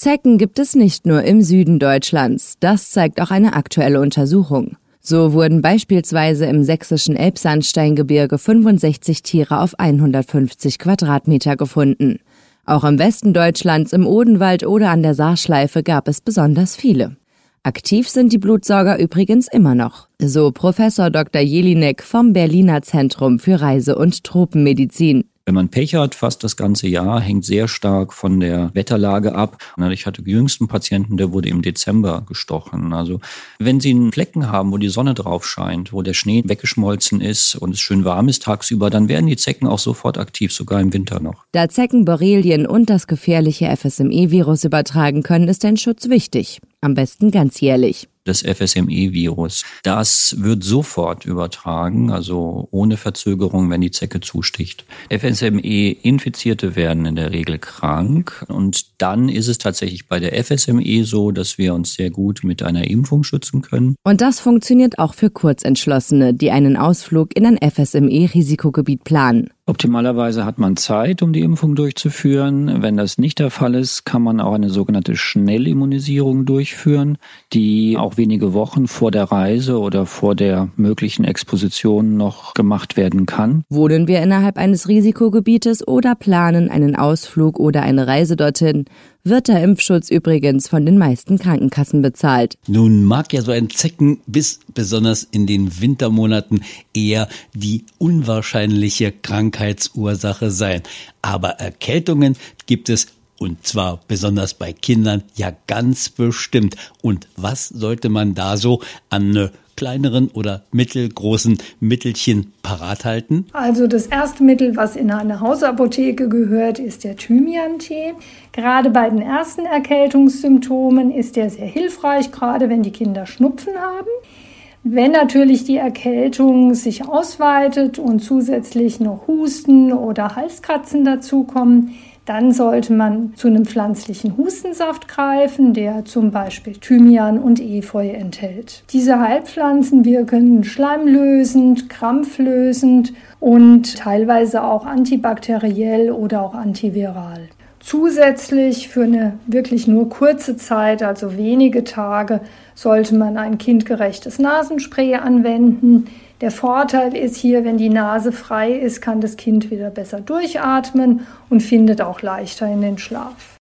Zecken gibt es nicht nur im Süden Deutschlands, das zeigt auch eine aktuelle Untersuchung. So wurden beispielsweise im sächsischen Elbsandsteingebirge 65 Tiere auf 150 Quadratmeter gefunden. Auch im Westen Deutschlands, im Odenwald oder an der Saarschleife gab es besonders viele. Aktiv sind die Blutsauger übrigens immer noch, so Professor Dr. Jelinek vom Berliner Zentrum für Reise- und Tropenmedizin. Wenn man Pech hat, fast das ganze Jahr, hängt sehr stark von der Wetterlage ab. Ich hatte den jüngsten Patienten, der wurde im Dezember gestochen. Also wenn Sie einen Flecken haben, wo die Sonne drauf scheint, wo der Schnee weggeschmolzen ist und es schön warm ist tagsüber, dann werden die Zecken auch sofort aktiv, sogar im Winter noch. Da Zecken Borrelien und das gefährliche FSME-Virus übertragen können, ist ein Schutz wichtig. Am besten ganzjährlich. Das FSME-Virus, das wird sofort übertragen, also ohne Verzögerung, wenn die Zecke zusticht. FSME-Infizierte werden in der Regel krank und dann ist es tatsächlich bei der FSME so, dass wir uns sehr gut mit einer Impfung schützen können. Und das funktioniert auch für Kurzentschlossene, die einen Ausflug in ein FSME-Risikogebiet planen. Optimalerweise hat man Zeit, um die Impfung durchzuführen. Wenn das nicht der Fall ist, kann man auch eine sogenannte Schnellimmunisierung durchführen, die auch wenige Wochen vor der Reise oder vor der möglichen Exposition noch gemacht werden kann. Wohnen wir innerhalb eines Risikogebietes oder planen einen Ausflug oder eine Reise dorthin, wird der Impfschutz übrigens von den meisten Krankenkassen bezahlt. Nun mag ja so ein Zeckenbiss besonders in den Wintermonaten eher die unwahrscheinliche Krankheitsursache sein. Aber Erkältungen gibt es, und zwar besonders bei Kindern, ja ganz bestimmt. Und was sollte man da so an kleineren oder mittelgroßen Mittelchen parat halten? Also das erste Mittel, was in eine Hausapotheke gehört, ist der Thymian-Tee. Gerade bei den ersten Erkältungssymptomen ist der sehr hilfreich, gerade wenn die Kinder Schnupfen haben. Wenn natürlich die Erkältung sich ausweitet und zusätzlich noch Husten oder Halskratzen dazukommen, dann sollte man zu einem pflanzlichen Hustensaft greifen, der zum Beispiel Thymian und Efeu enthält. Diese Heilpflanzen wirken schleimlösend, krampflösend und teilweise auch antibakteriell oder auch antiviral. Zusätzlich für eine wirklich nur kurze Zeit, also wenige Tage, sollte man ein kindgerechtes Nasenspray anwenden. Der Vorteil ist hier, wenn die Nase frei ist, kann das Kind wieder besser durchatmen und findet auch leichter in den Schlaf.